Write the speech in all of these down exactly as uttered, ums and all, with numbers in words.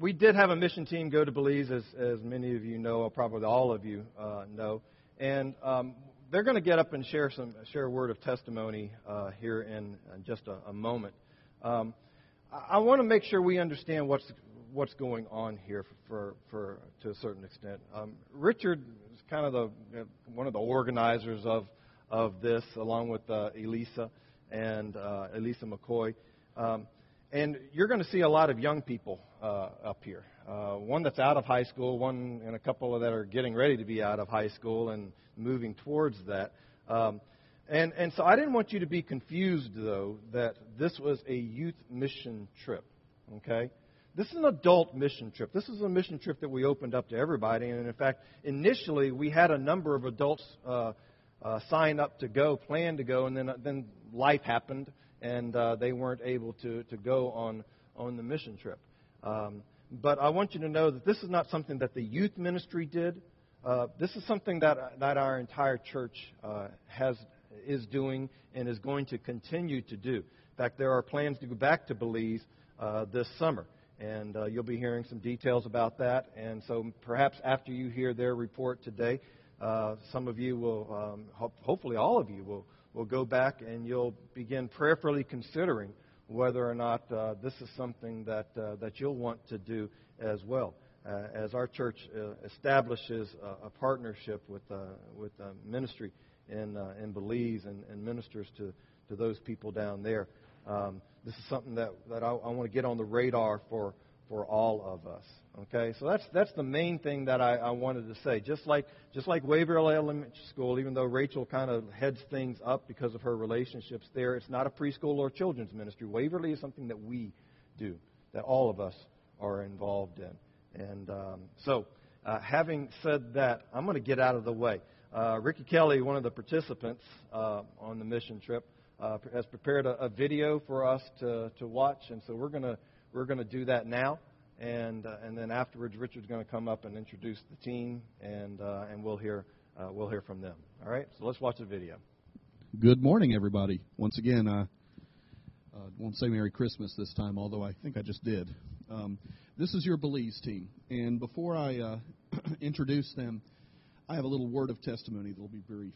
we did have a mission team go to Belize, as, as many of you know, or probably all of you uh, know. And um, they're going to get up and share some share a word of testimony uh, here in, in just a, a moment. Um, I, I want to make sure we understand what's what's going on here for, for, for to a certain extent. Um, Richard is kind of the one of the organizers of of this, along with uh, Elisa and uh, Elisa McCoy. Um, And you're going to see a lot of young people uh, up here. Uh, one that's out of high school, one and a couple that are getting ready to be out of high school and moving towards that. Um, and, and so I didn't want you to be confused, though, that this was a youth mission trip. Okay? This is an adult mission trip. This is a mission trip that we opened up to everybody. And, in fact, initially we had a number of adults uh, uh, sign up to go, plan to go, and then, then life happened. And uh, they weren't able to, to go on, on the mission trip. Um, but I want you to know that this is not something that the youth ministry did. Uh, this is something that, that our entire church uh, has is doing and is going to continue to do. In fact, there are plans to go back to Belize uh, this summer. And uh, you'll be hearing some details about that. And so perhaps after you hear their report today, uh, some of you will, um, ho- hopefully all of you will, We'll go back and you'll begin prayerfully considering whether or not uh, this is something that uh, that you'll want to do as well. Uh, as our church uh, establishes a, a partnership with uh, with uh, ministry in uh, in Belize and, and ministers to, to those people down there, um, this is something that, that I, I want to get on the radar for for all of us. Okay, so that's that's the main thing that I, I wanted to say. Just like just like Waverly Elementary School, even though Rachel kind of heads things up because of her relationships there, it's not a preschool or children's ministry. Waverly is something that we do, that all of us are involved in. And um, so, uh, having said that, I'm going to get out of the way. Uh, Ricky Kelly, one of the participants uh, on the mission trip, uh, has prepared a, a video for us to, to watch, and so we're going to we're going to do that now. And uh, and then afterwards, Richard's going to come up and introduce the team, and uh, and we'll hear uh, we'll hear from them. All right, so let's watch the video. Good morning, everybody. Once again, I uh, uh, won't say Merry Christmas this time, although I think I just did. Um, this is your Belize team, and before I uh, introduce them, I have a little word of testimony that will be brief.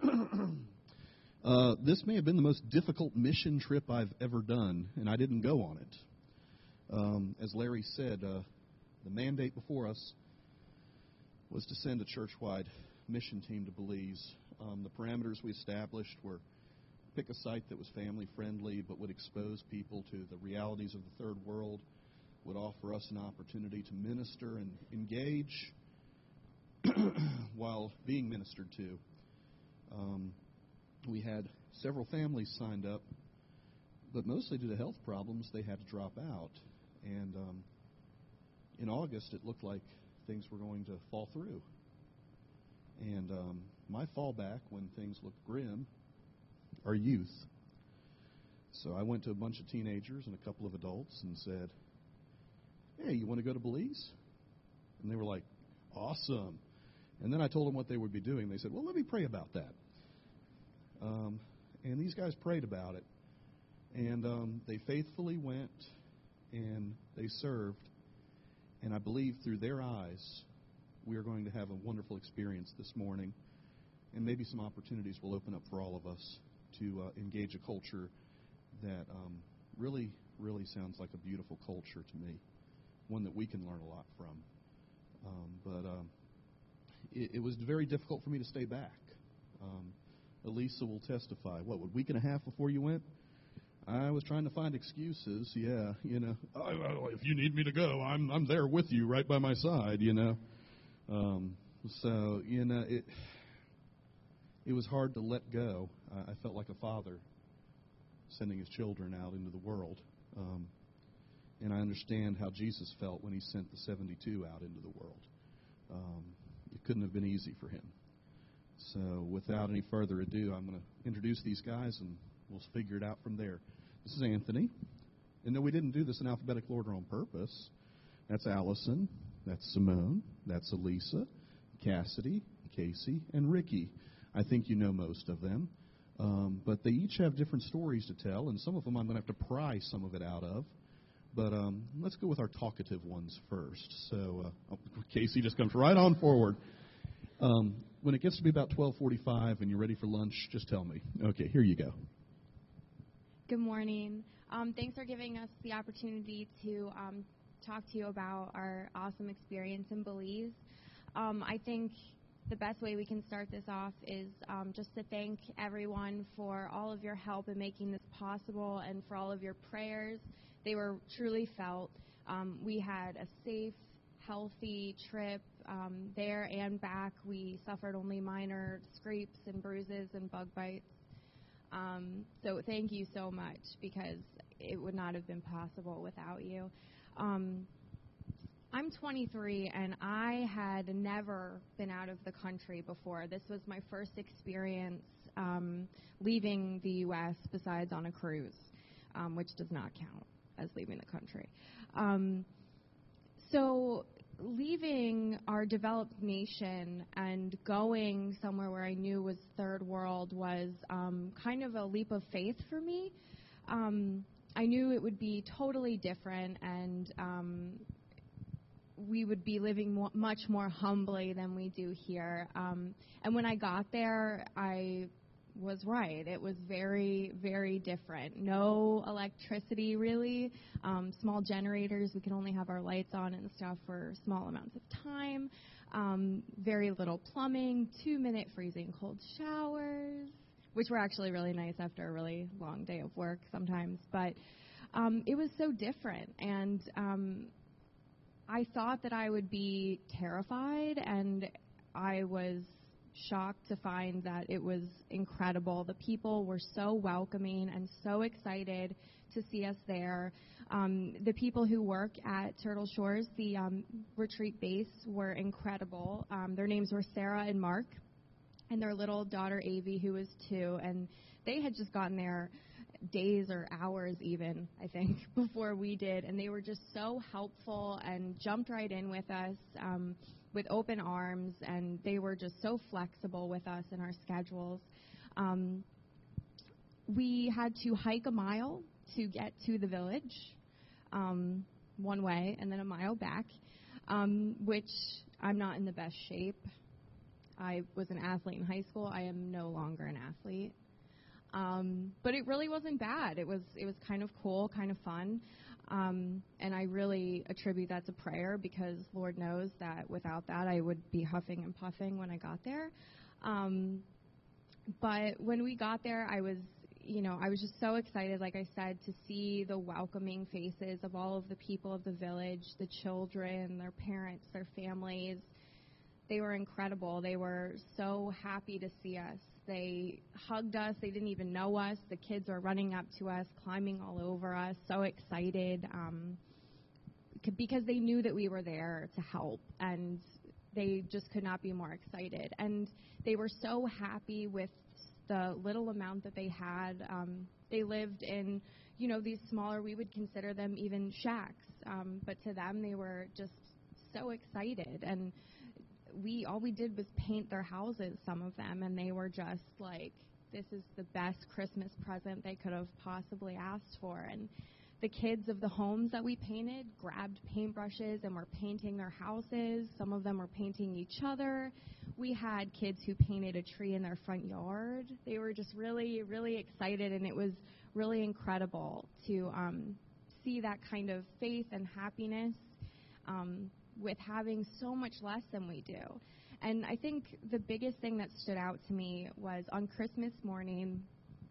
uh, this may have been the most difficult mission trip I've ever done, and I didn't go on it. Um, as Larry said, uh, the mandate before us was to send a church-wide mission team to Belize. Um, the parameters we established were pick a site that was family-friendly but would expose people to the realities of the third world, would offer us an opportunity to minister and engage while being ministered to. Um, we had several families signed up, but mostly due to health problems, they had to drop out. And um, in August, it looked like things were going to fall through. And um, my fallback when things look grim are youth. So I went to a bunch of teenagers and a couple of adults and said, hey, you want to go to Belize? And they were like, awesome. And then I told them what they would be doing. They said, well, let me pray about that. Um, and these guys prayed about it. And um, they faithfully went and they served. And I believe through their eyes, we are going to have a wonderful experience this morning. And maybe some opportunities will open up for all of us to uh, engage a culture that um, really, really sounds like a beautiful culture to me, one that we can learn a lot from. Um, but um, it, it was very difficult for me to stay back. Um, Elisa will testify. What, a week and a half before you went? I was trying to find excuses. Yeah, you know, oh, if you need me to go, I'm I'm there with you, right by my side. You know, um, so you know it. It was hard to let go. I felt like a father sending his children out into the world, um, and I understand how Jesus felt when he sent the seventy-two out into the world. Um, it couldn't have been easy for him. So, without any further ado, I'm going to introduce these guys, and we'll figure it out from there. This is Anthony. And no, we didn't do this in alphabetical order on purpose. That's Allison. That's Simone. That's Elisa, Cassidy, Casey, and Ricky. I think you know most of them. Um, but they each have different stories to tell, and some of them I'm going to have to pry some of it out of. But um, let's go with our talkative ones first. So uh, oh, Casey just comes right on forward. Um, when it gets to be about twelve forty-five and you're ready for lunch, just tell me. Okay, here you go. Good morning. Um, thanks for giving us the opportunity to um, talk to you about our awesome experience in Belize. Um, I think the best way we can start this off is um, just to thank everyone for all of your help in making this possible and for all of your prayers. They were truly felt. Um, we had a safe, healthy trip um, there and back. We suffered only minor scrapes and bruises and bug bites. Um, so thank you so much, because it would not have been possible without you. Um, I'm twenty-three, and I had never been out of the country before. This was my first experience um, leaving the U S besides on a cruise, um, which does not count as leaving the country. Um, so leaving our developed nation and going somewhere where I knew was third world was um, kind of a leap of faith for me. Um, I knew it would be totally different, and um, we would be living mo- much more humbly than we do here. Um, and when I got there, I was right. It was very, very different. No electricity, really. Um, small generators. We could only have our lights on and stuff for small amounts of time. Um, very little plumbing. Two-minute freezing cold showers, which were actually really nice after a really long day of work sometimes. But um, it was so different. And um, I thought that I would be terrified, and I was shocked to find that it was incredible. The people were so welcoming and so excited to see us there. Um, the people who work at Turtle Shores, the um, retreat base, were incredible. Um, their names were Sarah and Mark, and their little daughter, Avi, who was two, and they had just gotten there days or hours even, I think, before we did, and they were just so helpful and jumped right in with us um, with open arms, and they were just so flexible with us in our schedules. Um, we had to hike a mile to get to the village, um, one way, and then a mile back, um, which I'm not in the best shape. I was an athlete in high school. I am no longer an athlete. Um, but it really wasn't bad. It was it was kind of cool, kind of fun. Um, and I really attribute that to prayer, because Lord knows that without that I would be huffing and puffing when I got there. Um, but when we got there, I was, you know, I was just so excited, like I said, to see the welcoming faces of all of the people of the village, the children, their parents, their families. They were incredible. They were so happy to see us. They hugged us. They didn't even know us. The kids were running up to us, climbing all over us, so excited, um, c- because they knew that we were there to help, and they just could not be more excited. And they were so happy with the little amount that they had. Um, they lived in, you know, these smaller, we would consider them even shacks, um, but to them they were just so excited. And we all we did was paint their houses, some of them, and they were just like, this is the best Christmas present they could have possibly asked for. And the kids of the homes that we painted grabbed paintbrushes and were painting their houses. Some of them were painting each other. We had kids who painted a tree in their front yard. They were just really, really excited, and it was really incredible to um, see that kind of faith and happiness um, with having so much less than we do. And I think the biggest thing that stood out to me was on Christmas morning,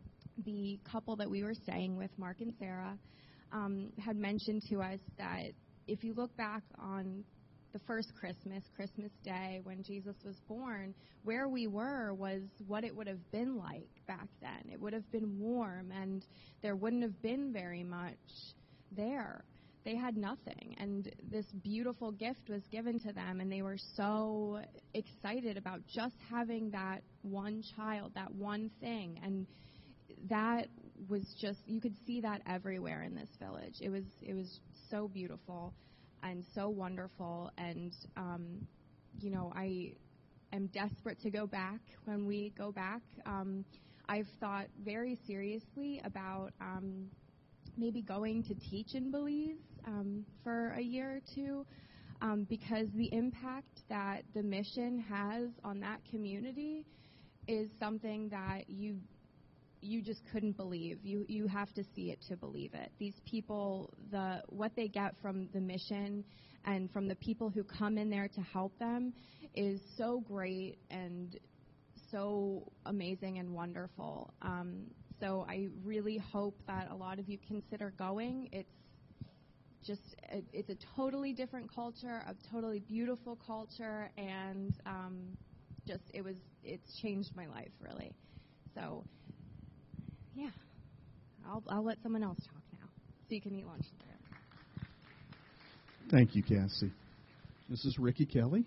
the couple that we were staying with, Mark and Sarah, um, had mentioned to us that if you look back on the first Christmas, Christmas Day, when Jesus was born, where we were was what it would have been like back then. It would have been warm, and there wouldn't have been very much there. They had nothing, and this beautiful gift was given to them, and they were so excited about just having that one child, that one thing, and that was just, you could see that everywhere in this village. It was it was so beautiful and so wonderful, and um, you know, I am desperate to go back when we go back. Um, I've thought very seriously about um, maybe going to teach in Belize. um, for a year or two um, because the impact that the mission has on that community is something that you you just couldn't believe. You you have to see it to believe it. These people, the what they get from the mission and from the people who come in there to help them is so great and so amazing and wonderful. Um, so I really hope that a lot of you consider going. It's just it, it's a totally different culture, a totally beautiful culture, and um, just it was it's changed my life really. So. Yeah, I'll I'll let someone else talk now, so you can eat lunch later. Thank you, Cassie. This is Ricky Kelly.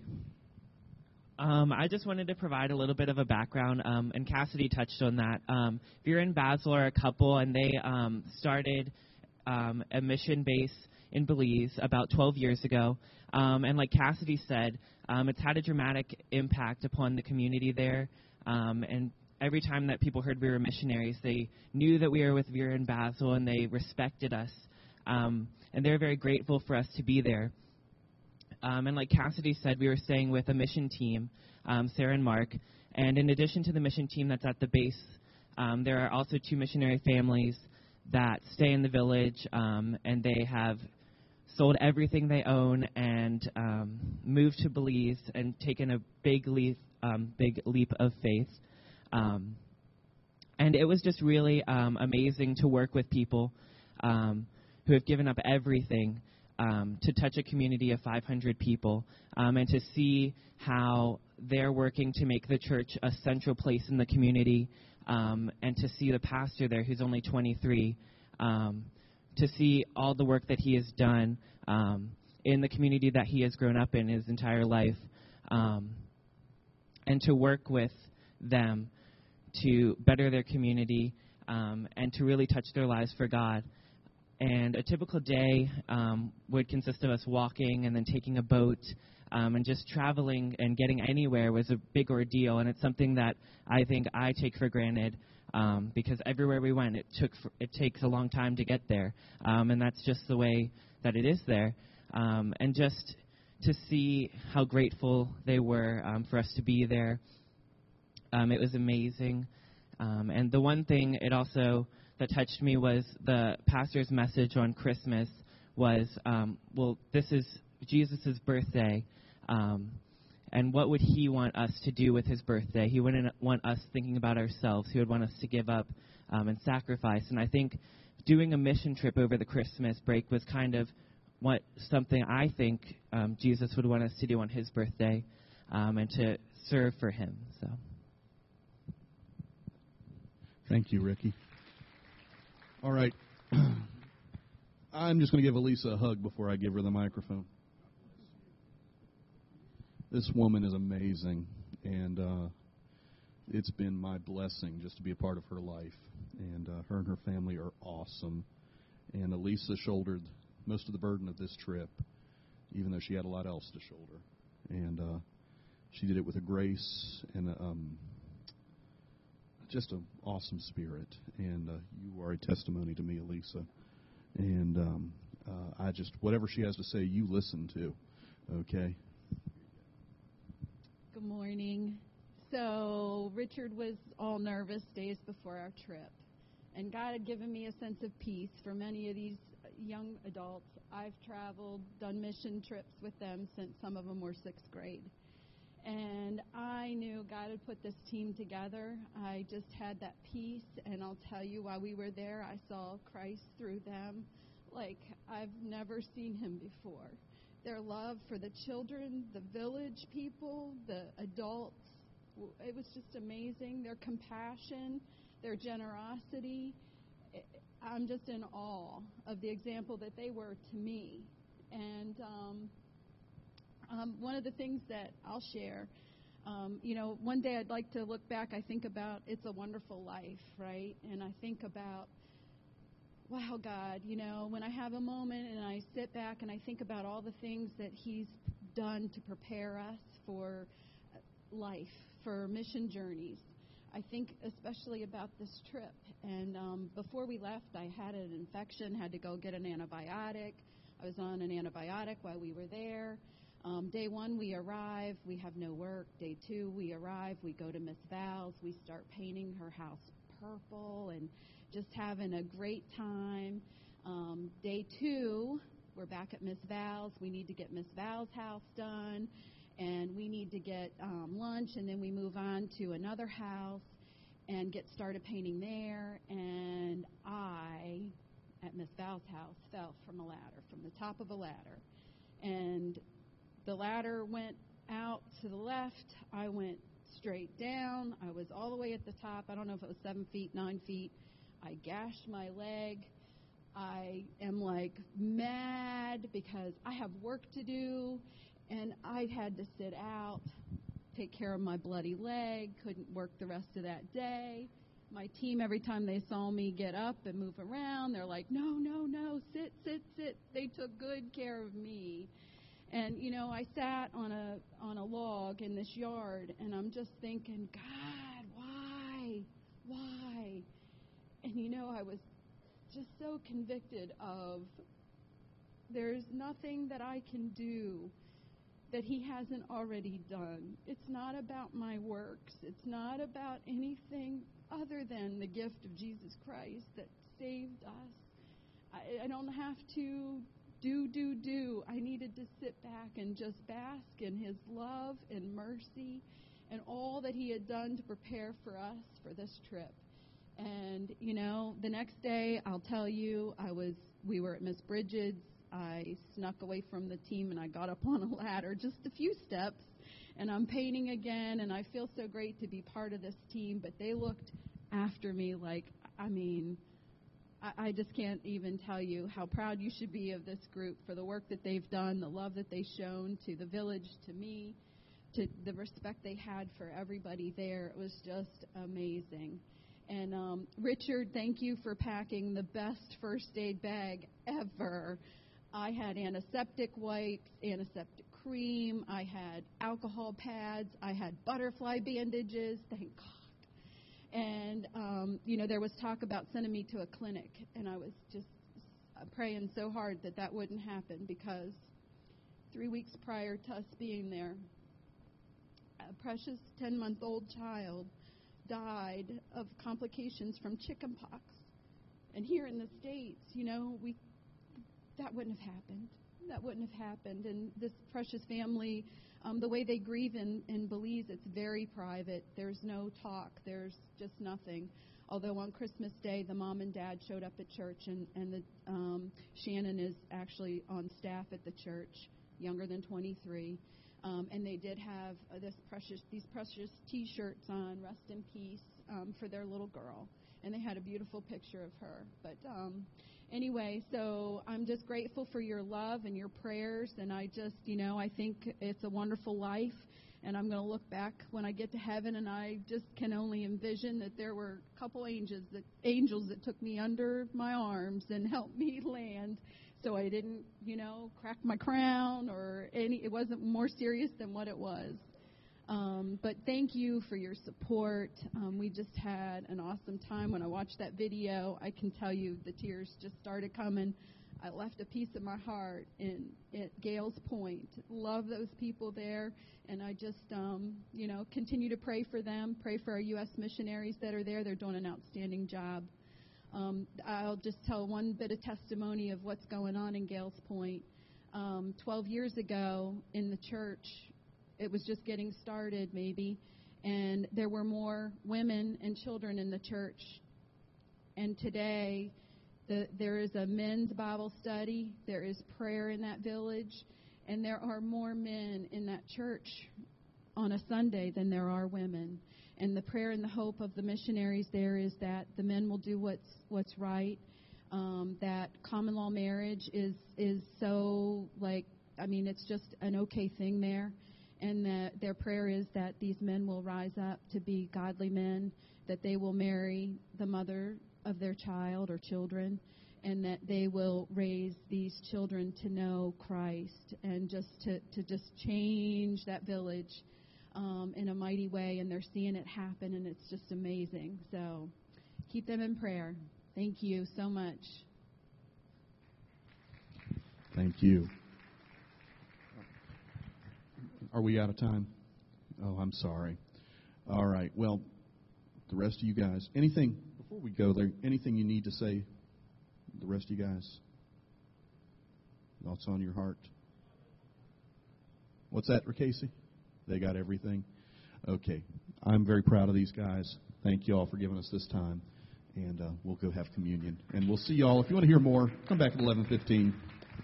Um, I just wanted to provide a little bit of a background, um, and Cassidy touched on that. Um, Vera and Basil are a couple, and they um, started um, a mission base in Belize about twelve years ago. Um, and like Cassidy said, um, it's had a dramatic impact upon the community there, um, and every time that people heard we were missionaries, they knew that we were with Vera and Basil, and they respected us. Um, and they're very grateful for us to be there. Um, and like Cassidy said, we were staying with a mission team, um, Sarah and Mark. And in addition to the mission team that's at the base, um, there are also two missionary families that stay in the village, um, and they have sold everything they own and um, moved to Belize and taken a big leap, um, big leap of faith. Um, and it was just really um, amazing to work with people um, who have given up everything um, to touch a community of five hundred people, um, and to see how they're working to make the church a central place in the community, um, and to see the pastor there who's only twenty-three, um, to see all the work that he has done um, in the community that he has grown up in his entire life, um, and to work with them to better their community um, and to really touch their lives for God. And a typical day um, would consist of us walking and then taking a boat, um, and just traveling and getting anywhere was a big ordeal, and it's something that I think I take for granted um, because everywhere we went, it took for, it takes a long time to get there, um, and that's just the way that it is there. Um, and just to see how grateful they were um, for us to be there. Um, it was amazing. Um, and the one thing it also that touched me was the pastor's message on Christmas was, um, well, this is Jesus' birthday, um, and what would he want us to do with his birthday? He wouldn't want us thinking about ourselves. He would want us to give up um, and sacrifice. And I think doing a mission trip over the Christmas break was kind of what something I think um, Jesus would want us to do on his birthday, um, and to serve for him. So. Thank you, Ricky. All right. I'm just going to give Elisa a hug before I give her the microphone. This woman is amazing, and uh, it's been my blessing just to be a part of her life. And uh, her and her family are awesome. And Elisa shouldered most of the burden of this trip, even though she had a lot else to shoulder. And uh, she did it with a grace and a, um, just an awesome spirit. And uh, you are a testimony to me, Elisa. And um, uh, I just, whatever she has to say, you listen to, okay? Good morning. So Richard was all nervous days before our trip. And God had given me a sense of peace for many of these young adults. I've traveled, done mission trips with them since some of them were sixth grade. And I knew God had put this team together. I just had that peace, and I'll tell you, while we were there, I saw Christ through them like I've never seen him before. Their love for the children, the village people, the adults, it was just amazing. Their compassion, their generosity. I'm just in awe of the example that they were to me. And um Um, one of the things that I'll share, um, you know, one day I'd like to look back, I think about It's a Wonderful Life, right? And I think about, wow, God, you know, when I have a moment and I sit back and I think about all the things that he's done to prepare us for life, for mission journeys, I think especially about this trip. And um, before we left, I had an infection, had to go get an antibiotic. I was on an antibiotic while we were there. Um, day one, we arrive. We have no work. Day two, we arrive. We go to Miss Val's. We start painting her house purple and just having a great time. Um, day two, we're back at Miss Val's. We need to get Miss Val's house done, and we need to get um, lunch, and then we move on to another house and get started painting there. And I, at Miss Val's house, fell from a ladder, from the top of a ladder. And the ladder went out to the left. I went straight down. I was all the way at the top. I don't know if it was seven feet, nine feet. I gashed my leg. I am like mad because I have work to do, and I had to sit out, take care of my bloody leg, couldn't work the rest of that day. My team, every time they saw me get up and move around, they're like, no, no, no, sit, sit, sit. They took good care of me. And, you know, I sat on a on a log in this yard, and I'm just thinking, God, why? Why? And, you know, I was just so convicted of there's nothing that I can do that he hasn't already done. It's not about my works. It's not about anything other than the gift of Jesus Christ that saved us. I, I don't have to do, do, do. I needed to sit back and just bask in his love and mercy and all that he had done to prepare for us for this trip. And, you know, the next day, I'll tell you, I was, we were at Miss Bridget's. I snuck away from the team, and I got up on a ladder, just a few steps, and I'm painting again, and I feel so great to be part of this team. But they looked after me like, I mean, I, I just can't even tell you how proud you should be of this group for the work that they've done, the love that they've shown to the village, to me, to the respect they had for everybody there. It was just amazing. And um, Richard, thank you for packing the best first aid bag ever. I had antiseptic wipes, antiseptic cream, I had alcohol pads, I had butterfly bandages, thank God. And, um, you know, there was talk about sending me to a clinic, and I was just praying so hard that that wouldn't happen, because three weeks prior to us being there, a precious ten-month-old child died of complications from chickenpox. And here in the States, you know, we that wouldn't have happened. That wouldn't have happened. And this precious family, um, the way they grieve in, in Belize, it's very private. There's no talk. There's just nothing. Although on Christmas Day, the mom and dad showed up at church, and, and the, um, Shannon is actually on staff at the church, younger than twenty-three. Um, and they did have uh, this precious, these precious T-shirts on, rest in peace, um, for their little girl. And they had a beautiful picture of her. But um, anyway, so I'm just grateful for your love and your prayers. And I just, you know, I think it's a wonderful life. And I'm going to look back when I get to heaven, and I just can only envision that there were a couple angels that angels that took me under my arms and helped me land, so I didn't, you know, crack my crown or any. It wasn't more serious than what it was. Um, but thank you for your support. Um, we just had an awesome time. When I watched that video, I can tell you the tears just started coming. I left a piece of my heart in at Gales Point. Love those people there, and I just, um, you know, continue to pray for them. Pray for our U S missionaries that are there. They're doing an outstanding job. Um, I'll just tell one bit of testimony of what's going on in Gales Point. Um, Twelve years ago in the church, it was just getting started, maybe, and there were more women and children in the church. And today, The, there is a men's Bible study. There is prayer in that village. And there are more men in that church on a Sunday than there are women. And the prayer and the hope of the missionaries there is that the men will do what's what's right, um, that common law marriage is, is so, like, I mean, it's just an okay thing there. And that their prayer is that these men will rise up to be godly men, that they will marry the mother of their child or children, and that they will raise these children to know Christ and just to, to just change that village um, in a mighty way. And they're seeing it happen, and it's just amazing. So keep them in prayer. Thank you so much. Thank you. Are we out of time? Oh, I'm sorry. All right. Well, the rest of you guys, anything, before we go there, anything you need to say, the rest of you guys? Thoughts on your heart? What's that, Casey? They got everything? Okay. I'm very proud of these guys. Thank you all for giving us this time. And uh, we'll go have communion. And we'll see you all. If you want to hear more, come back at eleven fifteen.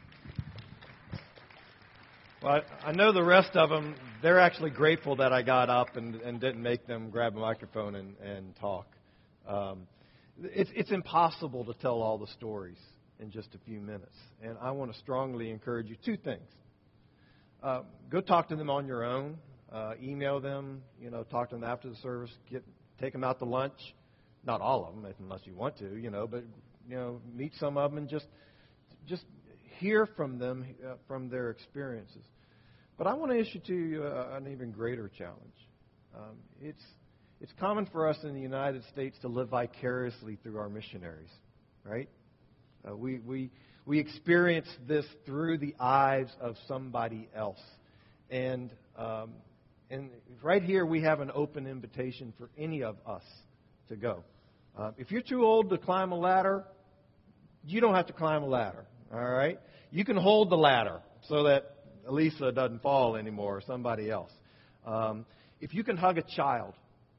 Well, I, I know the rest of them, they're actually grateful that I got up and, and didn't make them grab a microphone and, and talk. Um, it's, it's impossible to tell all the stories in just a few minutes. And I want to strongly encourage you two things. Uh, go talk to them on your own. Uh, email them, you know, talk to them after the service. Get, take them out to lunch. Not all of them, unless you want to, you know, but, you know, meet some of them and just just hear from them, uh, from their experiences. But I want to issue to you uh, an even greater challenge. Um, it's it's common for us in the United States to live vicariously through our missionaries, right? Uh, we we we experience this through the eyes of somebody else, and um, and right here we have an open invitation for any of us to go. Uh, if you're too old to climb a ladder, you don't have to climb a ladder. All right, you can hold the ladder so that Elisa doesn't fall anymore, or somebody else. Um, if you can hug a child,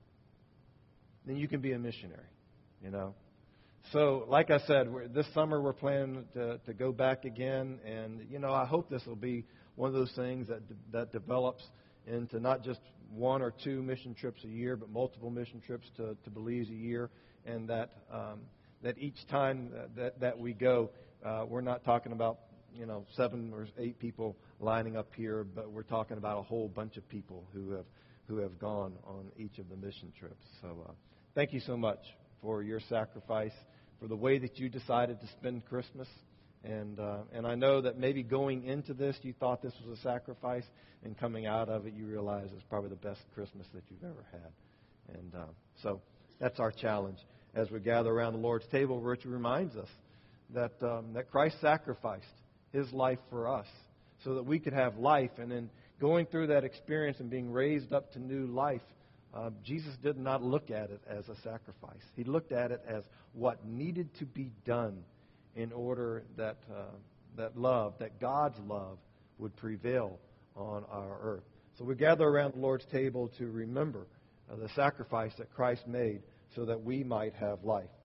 then you can be a missionary, you know. So, like I said, we're, this summer we're planning to, to go back again, and, you know, I hope this will be one of those things that that develops into not just one or two mission trips a year, but multiple mission trips to, to Belize a year, and that um, that each time that, that we go, uh, we're not talking about, you know, seven or eight people lining up here, but we're talking about a whole bunch of people who have who have gone on each of the mission trips. So uh, thank you so much for your sacrifice, for the way that you decided to spend Christmas. And uh, and I know that maybe going into this, you thought this was a sacrifice, and coming out of it, you realize it's probably the best Christmas that you've ever had. And uh, so that's our challenge. As we gather around the Lord's table, Richard reminds us that um, that Christ sacrificed His life for us so that we could have life. And in going through that experience and being raised up to new life, uh, Jesus did not look at it as a sacrifice. He looked at it as what needed to be done in order that uh, that love, that God's love, would prevail on our earth. So we gather around the Lord's table to remember uh, the sacrifice that Christ made so that we might have life.